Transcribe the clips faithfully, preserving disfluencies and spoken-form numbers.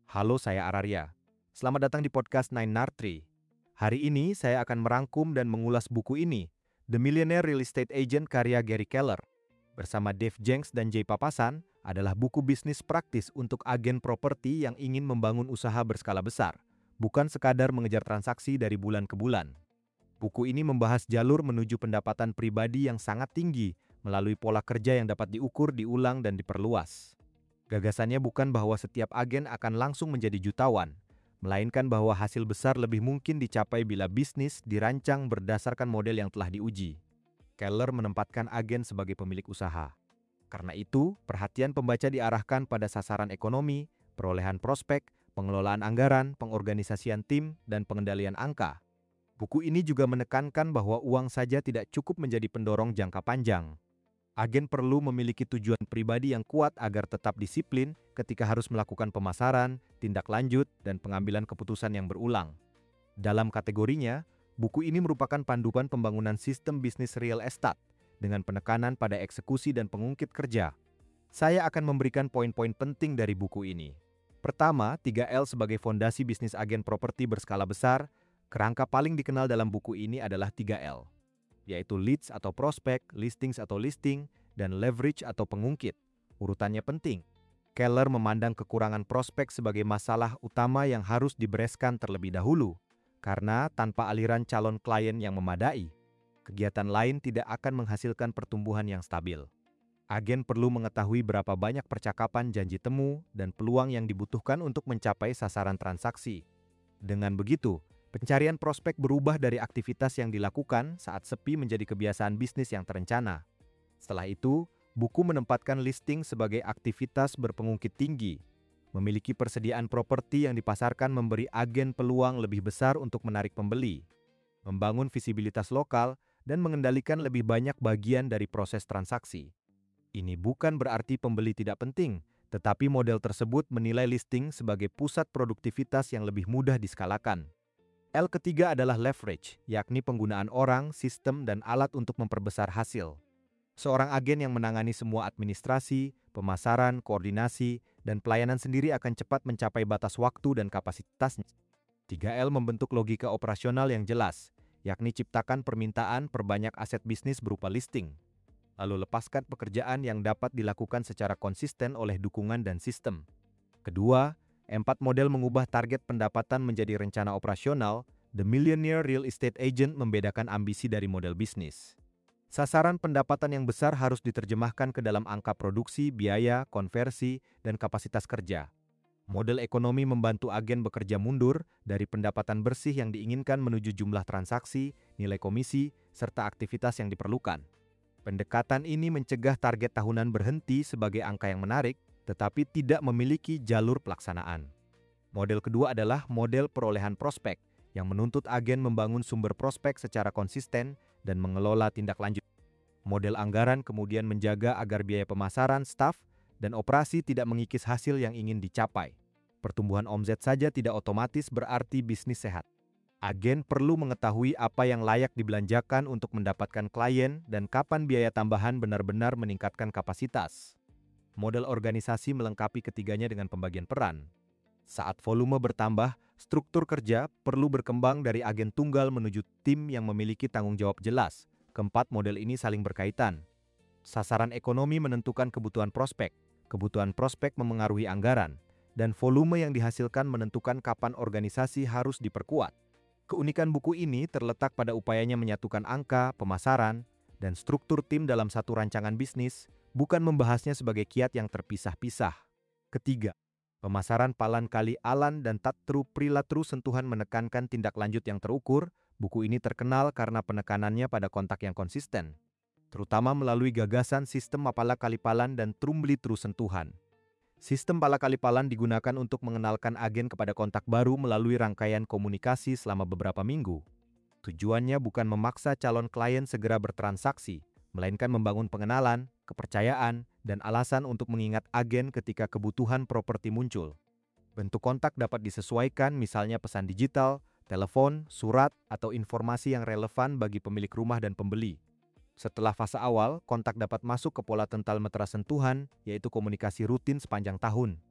Halo, saya Araria. Selamat datang di podcast Nine Nartri. Hari ini saya akan merangkum dan mengulas buku ini, The Millionaire Real Estate Agent karya Gary Keller. Bersama Dave Jenks dan Jay Papasan, adalah buku bisnis praktis untuk agen properti yang ingin membangun usaha berskala besar, bukan sekadar mengejar transaksi dari bulan ke bulan. Buku ini membahas jalur menuju pendapatan pribadi yang sangat tinggi melalui pola kerja yang dapat diukur, diulang, dan diperluas. Gagasannya bukan bahwa setiap agen akan langsung menjadi jutawan, melainkan bahwa hasil besar lebih mungkin dicapai bila bisnis dirancang berdasarkan model yang telah diuji. Keller menempatkan agen sebagai pemilik usaha. Karena itu, perhatian pembaca diarahkan pada sasaran ekonomi, perolehan prospek, pengelolaan anggaran, pengorganisasian tim, dan pengendalian angka. Buku ini juga menekankan bahwa uang saja tidak cukup menjadi pendorong jangka panjang. Agen perlu memiliki tujuan pribadi yang kuat agar tetap disiplin ketika harus melakukan pemasaran, tindak lanjut, dan pengambilan keputusan yang berulang. Dalam kategorinya, buku ini merupakan panduan pembangunan sistem bisnis real estate dengan penekanan pada eksekusi dan pengungkit kerja. Saya akan memberikan poin-poin penting dari buku ini. Pertama, tiga L sebagai fondasi bisnis agen properti berskala besar. Kerangka paling dikenal dalam buku ini adalah tiga L, yaitu leads atau prospek, listings atau listing, dan leverage atau pengungkit. Urutannya penting. Keller memandang kekurangan prospek sebagai masalah utama yang harus dibereskan terlebih dahulu, karena tanpa aliran calon klien yang memadai, kegiatan lain tidak akan menghasilkan pertumbuhan yang stabil. Agen perlu mengetahui berapa banyak percakapan janji temu dan peluang yang dibutuhkan untuk mencapai sasaran transaksi. Dengan begitu, pencarian prospek berubah dari aktivitas yang dilakukan saat sepi menjadi kebiasaan bisnis yang terencana. Setelah itu, buku menempatkan listing sebagai aktivitas berpengungkit tinggi. Memiliki persediaan properti yang dipasarkan memberi agen peluang lebih besar untuk menarik pembeli, membangun visibilitas lokal, dan mengendalikan lebih banyak bagian dari proses transaksi. Ini bukan berarti pembeli tidak penting, tetapi model tersebut menilai listing sebagai pusat produktivitas yang lebih mudah diskalakan. L ketiga adalah leverage, yakni penggunaan orang, sistem, dan alat untuk memperbesar hasil. Seorang agen yang menangani semua administrasi, pemasaran, koordinasi, dan pelayanan sendiri akan cepat mencapai batas waktu dan kapasitasnya. tiga L membentuk logika operasional yang jelas, yakni ciptakan permintaan perbanyak aset bisnis berupa listing. Lalu lepaskan pekerjaan yang dapat dilakukan secara konsisten oleh dukungan dan sistem. Kedua, empat model mengubah target pendapatan menjadi rencana operasional. The Millionaire Real Estate Agent membedakan ambisi dari model bisnis. Sasaran pendapatan yang besar harus diterjemahkan ke dalam angka produksi, biaya, konversi, dan kapasitas kerja. Model ekonomi membantu agen bekerja mundur dari pendapatan bersih yang diinginkan menuju jumlah transaksi, nilai komisi, serta aktivitas yang diperlukan. Pendekatan ini mencegah target tahunan berhenti sebagai angka yang menarik, tetapi tidak memiliki jalur pelaksanaan. Model kedua adalah model perolehan prospek, yang menuntut agen membangun sumber prospek secara konsisten dan mengelola tindak lanjut. Model anggaran kemudian menjaga agar biaya pemasaran, staf, dan operasi tidak mengikis hasil yang ingin dicapai. Pertumbuhan omset saja tidak otomatis berarti bisnis sehat. Agen perlu mengetahui apa yang layak dibelanjakan untuk mendapatkan klien dan kapan biaya tambahan benar-benar meningkatkan kapasitas. Model organisasi melengkapi ketiganya dengan pembagian peran. Saat volume bertambah, struktur kerja perlu berkembang dari agen tunggal menuju tim yang memiliki tanggung jawab jelas. Keempat model ini saling berkaitan. Sasaran ekonomi menentukan kebutuhan prospek, kebutuhan prospek memengaruhi anggaran, dan volume yang dihasilkan menentukan kapan organisasi harus diperkuat. Keunikan buku ini terletak pada upayanya menyatukan angka, pemasaran, dan struktur tim dalam satu rancangan bisnis, bukan membahasnya sebagai kiat yang terpisah-pisah. Ketiga, pemasaran Palan Kali Alan dan Tatru Prilatru sentuhan menekankan tindak lanjut yang terukur. Buku ini terkenal karena penekanannya pada kontak yang konsisten, terutama melalui gagasan sistem Mapala Kalipalan dan Trumblitru sentuhan. Sistem Pala Kalipalan digunakan untuk mengenalkan agen kepada kontak baru melalui rangkaian komunikasi selama beberapa minggu. Tujuannya bukan memaksa calon klien segera bertransaksi, melainkan membangun pengenalan, kepercayaan, dan alasan untuk mengingat agen ketika kebutuhan properti muncul. Bentuk kontak dapat disesuaikan, misalnya pesan digital, telepon, surat, atau informasi yang relevan bagi pemilik rumah dan pembeli. Setelah fase awal, kontak dapat masuk ke pola tental metera sentuhan, yaitu komunikasi rutin sepanjang tahun.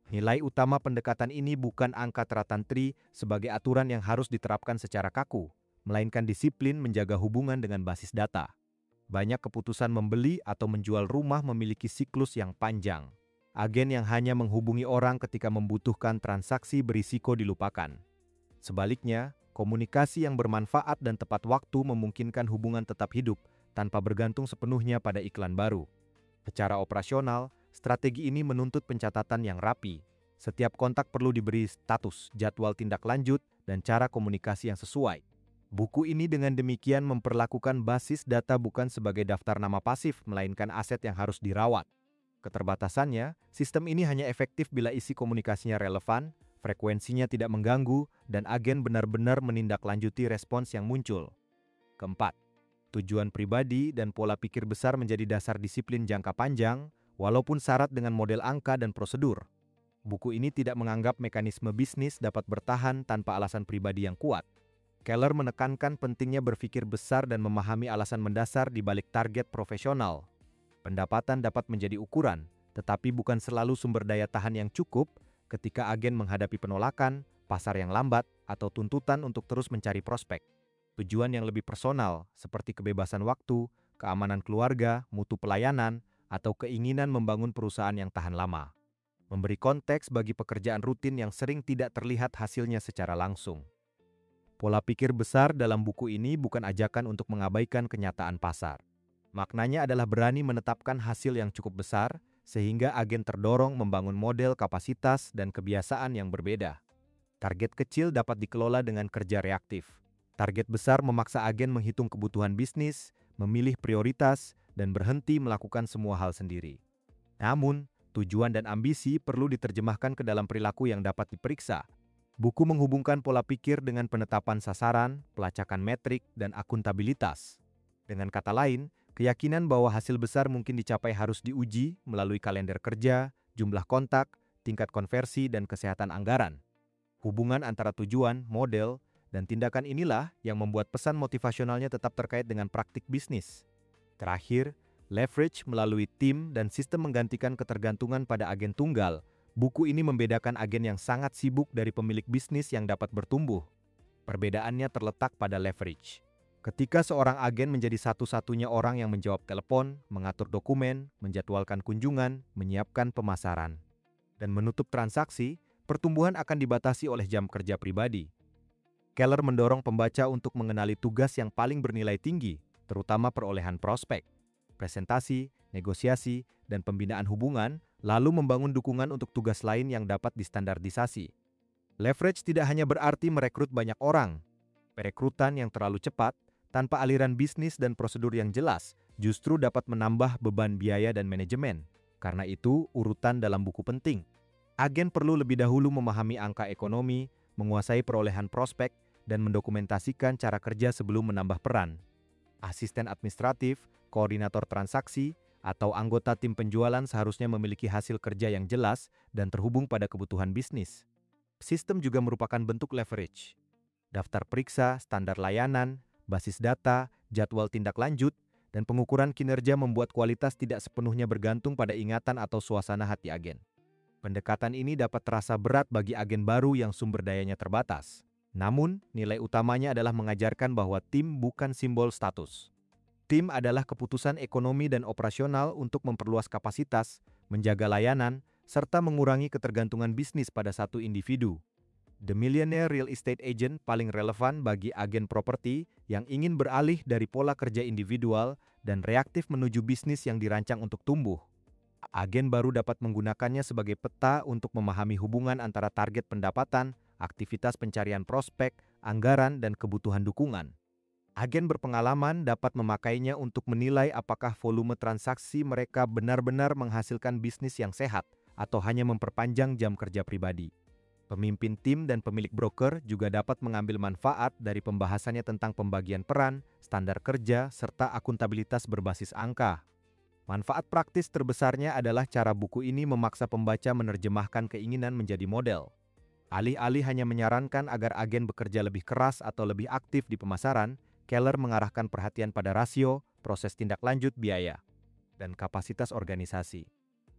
Nilai utama pendekatan ini bukan angka teratantri sebagai aturan yang harus diterapkan secara kaku, melainkan disiplin menjaga hubungan dengan basis data. Banyak keputusan membeli atau menjual rumah memiliki siklus yang panjang. Agen yang hanya menghubungi orang ketika membutuhkan transaksi berisiko dilupakan. Sebaliknya, komunikasi yang bermanfaat dan tepat waktu memungkinkan hubungan tetap hidup tanpa bergantung sepenuhnya pada iklan baru. Secara operasional, strategi ini menuntut pencatatan yang rapi. Setiap kontak perlu diberi status, jadwal tindak lanjut, dan cara komunikasi yang sesuai. Buku ini dengan demikian memperlakukan basis data bukan sebagai daftar nama pasif, melainkan aset yang harus dirawat. Keterbatasannya, sistem ini hanya efektif bila isi komunikasinya relevan, frekuensinya tidak mengganggu, dan agen benar-benar menindaklanjuti respons yang muncul. Keempat, tujuan pribadi dan pola pikir besar menjadi dasar disiplin jangka panjang, walaupun syarat dengan model angka dan prosedur. Buku ini tidak menganggap mekanisme bisnis dapat bertahan tanpa alasan pribadi yang kuat. Keller menekankan pentingnya berpikir besar dan memahami alasan mendasar di balik target profesional. Pendapatan dapat menjadi ukuran, tetapi bukan selalu sumber daya tahan yang cukup ketika agen menghadapi penolakan, pasar yang lambat, atau tuntutan untuk terus mencari prospek. Tujuan yang lebih personal, seperti kebebasan waktu, keamanan keluarga, mutu pelayanan, atau keinginan membangun perusahaan yang tahan lama. Memberi konteks bagi pekerjaan rutin yang sering tidak terlihat hasilnya secara langsung. Pola pikir besar dalam buku ini bukan ajakan untuk mengabaikan kenyataan pasar. Maknanya adalah berani menetapkan hasil yang cukup besar, sehingga agen terdorong membangun model kapasitas dan kebiasaan yang berbeda. Target kecil dapat dikelola dengan kerja reaktif. Target besar memaksa agen menghitung kebutuhan bisnis, memilih prioritas, dan berhenti melakukan semua hal sendiri. Namun, tujuan dan ambisi perlu diterjemahkan ke dalam perilaku yang dapat diperiksa. Buku menghubungkan pola pikir dengan penetapan sasaran, pelacakan metrik, dan akuntabilitas. Dengan kata lain, keyakinan bahwa hasil besar mungkin dicapai harus diuji melalui kalender kerja, jumlah kontak, tingkat konversi, dan kesehatan anggaran. Hubungan antara tujuan, model, dan tindakan inilah yang membuat pesan motivasionalnya tetap terkait dengan praktik bisnis. Terakhir, leverage melalui tim dan sistem menggantikan ketergantungan pada agen tunggal. Buku ini membedakan agen yang sangat sibuk dari pemilik bisnis yang dapat bertumbuh. Perbedaannya terletak pada leverage. Ketika seorang agen menjadi satu-satunya orang yang menjawab telepon, mengatur dokumen, menjadwalkan kunjungan, menyiapkan pemasaran, dan menutup transaksi, pertumbuhan akan dibatasi oleh jam kerja pribadi. Keller mendorong pembaca untuk mengenali tugas yang paling bernilai tinggi, terutama perolehan prospek, presentasi, negosiasi, dan pembinaan hubungan, lalu membangun dukungan untuk tugas lain yang dapat distandardisasi. Leverage tidak hanya berarti merekrut banyak orang. Perekrutan yang terlalu cepat, tanpa aliran bisnis dan prosedur yang jelas, justru dapat menambah beban biaya dan manajemen. Karena itu, urutan dalam buku penting. Agen perlu lebih dahulu memahami angka ekonomi, menguasai perolehan prospek, dan mendokumentasikan cara kerja sebelum menambah peran. Asisten administratif, koordinator transaksi, atau anggota tim penjualan seharusnya memiliki hasil kerja yang jelas dan terhubung pada kebutuhan bisnis. Sistem juga merupakan bentuk leverage. Daftar periksa, standar layanan, basis data, jadwal tindak lanjut, dan pengukuran kinerja membuat kualitas tidak sepenuhnya bergantung pada ingatan atau suasana hati agen. Pendekatan ini dapat terasa berat bagi agen baru yang sumber dayanya terbatas. Namun, nilai utamanya adalah mengajarkan bahwa tim bukan simbol status. Tim adalah keputusan ekonomi dan operasional untuk memperluas kapasitas, menjaga layanan, serta mengurangi ketergantungan bisnis pada satu individu. The Millionaire Real Estate Agent paling relevan bagi agen properti yang ingin beralih dari pola kerja individual dan reaktif menuju bisnis yang dirancang untuk tumbuh. Agen baru dapat menggunakannya sebagai peta untuk memahami hubungan antara target pendapatan, aktivitas pencarian prospek, anggaran, dan kebutuhan dukungan. Agen berpengalaman dapat memakainya untuk menilai apakah volume transaksi mereka benar-benar menghasilkan bisnis yang sehat atau hanya memperpanjang jam kerja pribadi. Pemimpin tim dan pemilik broker juga dapat mengambil manfaat dari pembahasannya tentang pembagian peran, standar kerja, serta akuntabilitas berbasis angka. Manfaat praktis terbesarnya adalah cara buku ini memaksa pembaca menerjemahkan keinginan menjadi model. Alih-alih hanya menyarankan agar agen bekerja lebih keras atau lebih aktif di pemasaran, Keller mengarahkan perhatian pada rasio, proses tindak lanjut biaya, dan kapasitas organisasi.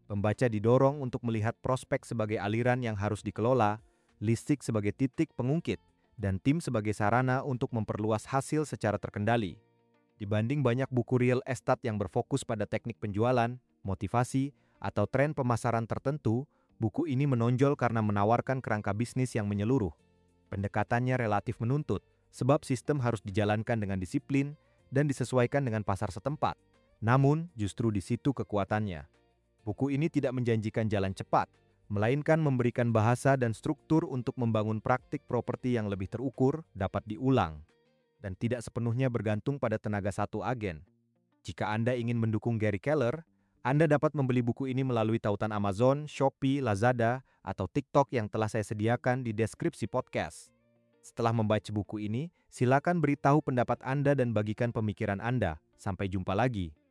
Pembaca didorong untuk melihat prospek sebagai aliran yang harus dikelola, listrik sebagai titik pengungkit, dan tim sebagai sarana untuk memperluas hasil secara terkendali. Dibanding banyak buku real estate yang berfokus pada teknik penjualan, motivasi, atau tren pemasaran tertentu, buku ini menonjol karena menawarkan kerangka bisnis yang menyeluruh. Pendekatannya relatif menuntut, sebab sistem harus dijalankan dengan disiplin dan disesuaikan dengan pasar setempat. Namun, justru di situ kekuatannya. Buku ini tidak menjanjikan jalan cepat, melainkan memberikan bahasa dan struktur untuk membangun praktik properti yang lebih terukur, dapat diulang, dan tidak sepenuhnya bergantung pada tenaga satu agen. Jika Anda ingin mendukung Gary Keller, Anda dapat membeli buku ini melalui tautan Amazon, Shopee, Lazada, atau TikTok yang telah saya sediakan di deskripsi podcast. Setelah membaca buku ini, silakan beritahu pendapat Anda dan bagikan pemikiran Anda. Sampai jumpa lagi.